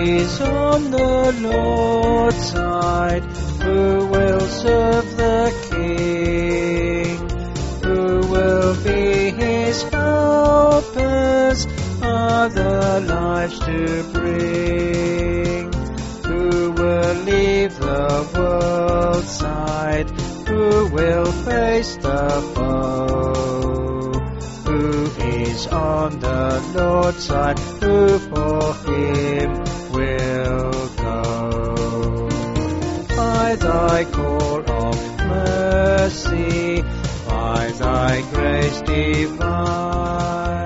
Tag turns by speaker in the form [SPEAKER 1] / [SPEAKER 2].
[SPEAKER 1] is on the Lord's side? Who will serve the King? Who will be his helpers? Other lives to bring? Who will leave the world's side? Who will face the foe? Who is on the Lord's side? Who for him will go? By thy call of mercy, by thy grace divine,